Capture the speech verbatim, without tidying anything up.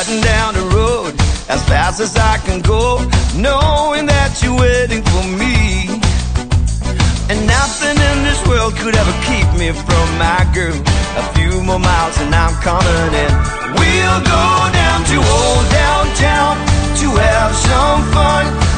riding down the road as fast as I can go, knowing that you're waiting for me. And nothing in this world could ever keep me from my girl. A few more miles and I'm coming in. We'll go down to old downtown to have some fun.